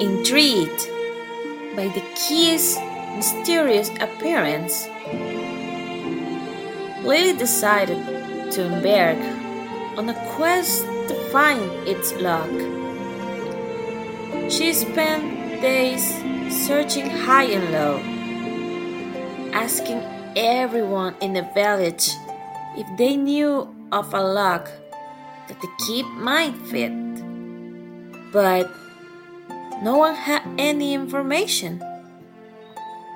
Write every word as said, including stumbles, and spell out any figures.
Intrigued by the key's mysterious appearance, Lily decided to embark on a quest to find its lock. She spent days searching high and low, asking everyone in the village if they knew of a lock that the key might fit. But no one had any information.